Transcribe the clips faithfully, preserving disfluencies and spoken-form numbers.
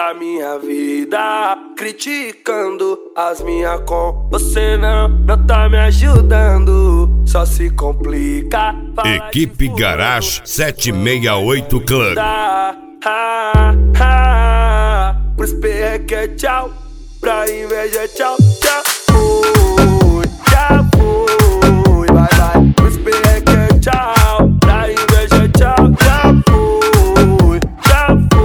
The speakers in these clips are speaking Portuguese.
da minha vida, criticando as minhas com. Você não, não tá me ajudando, só se complica. Equipe Garage sete seis oito Club. Ah, ah, ah. Pros perreque é tchau, pra inveja é tchau, tchau. Fui, já fui, vai, vai. Pros perreque é tchau, pra inveja é tchau, já fui, já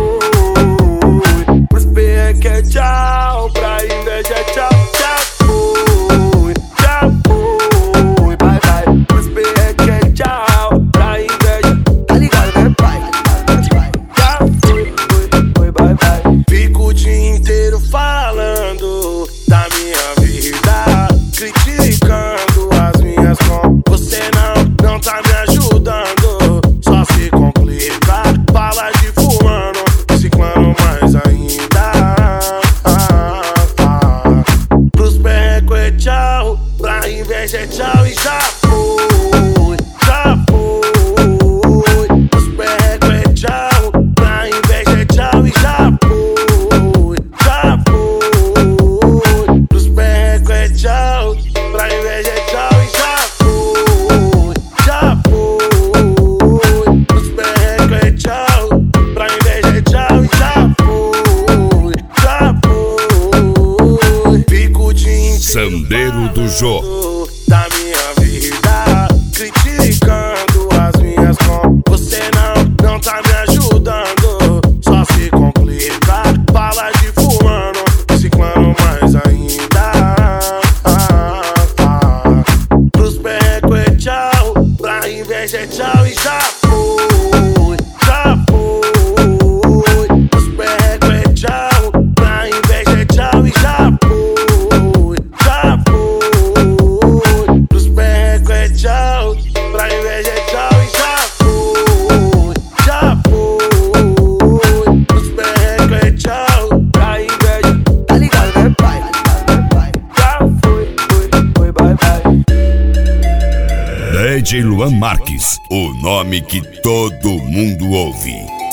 fui. Pros perreque é tchau, pra inveja é tchau, já fui, já fui, vai, vai. Pros perreque é tchau, pra inveja, tá ligado, né, pai? Já fui, fui, fui, vai, vai. Fico o dia inteiro falando da minha vida, criticando as minhas com. Você não, não tá me ajudando, só se complica. Fala de fulano, ciclano mais ainda. ah, ah. Pros perreco é tchau, pra inveja é tchau e já foi, já foi. Pros perreco é tchau, pra inveja é tchau e já foi, já foi. Pros perreco é tchau, pra inveja é tchau e já foi, já foi. Pros perreco é tchau, pra inveja é tchau e já foi, já foi. Fico o dia inteiro Sandeiro do Jô. da minha vida, criticando as minhas com. Você não, não tá me ajudando, só se complica. Fala de fulano, ciclano mais ainda. ah, ah. Pros perreco é tchau, pra inveja é tchau e já foi, já foi. Pros perreco é tchau, pra inveja é tchau e já foi, já foi. Pros perreco é tchau, pra inveja é tchau e já foi, já foi. Pros perreco é tchau, pra inveja, tá ligado, né, pai? Já foi, foi, foi, bye, bye. D J Luan Marques, o nome que todo mundo ouve.